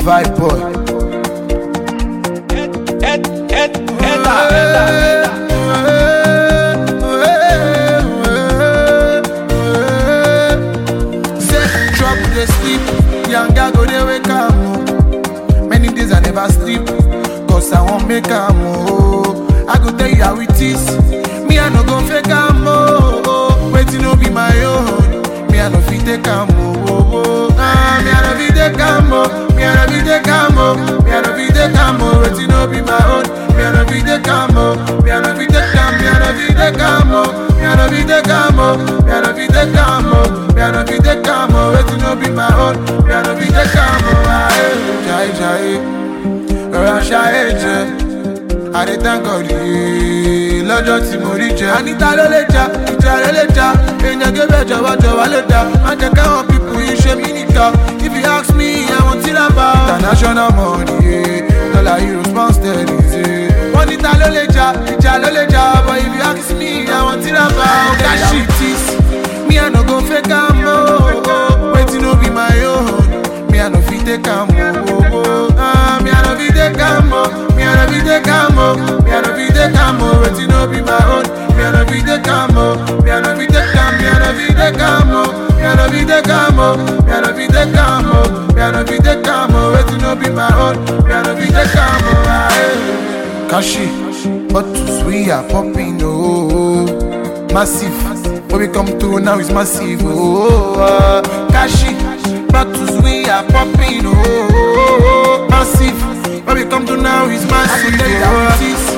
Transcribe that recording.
Vibe boy. Say trouble dey sleep, young girl go dey wake up. Many days I never sleep, cause I won't make am oh. I go tell you how it is, me I no go fake am oh. Waiting no be my own, me I no fit take am oh. Me I no fit take am oh, me I no fit take am oh, me I no fit take am oh. Waiting no be my own, me I no fit take am oh, me I no fit take am, me I no fit take am oh, me I no fit take am oh, me I no fit take am oh, me I no fit take am oh. Waiting no be my own, me I no fit take am oh. Jai jai, rọra ṣayé I dey thank God lọ́jọ́ tí mo rí jẹ. Anita ló lè jà, ìjà ló lè jà. Èèyàn gébẹ̀ jọ̀wọ́ ló dà. Má jẹ́ káwọn pipu yìí ṣe mí nìkan. If you ask me, àwọn tí là bá. International money, dollar euros pound sterling. Wọ́n ní ta ló lè jà, ìjà ló lè jà. But if you ask me, àwọn tí là bá. That shit is, me I no go fake am o. Wetin no be my own, me I no fit take am o. Me I no fit take am o. Me I no fit take am o. Me I no fit take am o. Wetin no be my own. Me I no fit take am o. Me I no fit take am. Me I no fit take am o. Me I no fit take am o. Me I no fit take am o. Me I no fit take am o. Wetin no be my own. Me I no fit take am o. Kashi, bottles we are popping oh. Massive, when we come through now it's massive oh. Kashi, bottles we are popping oh. Massive. When we come to now, it's massive.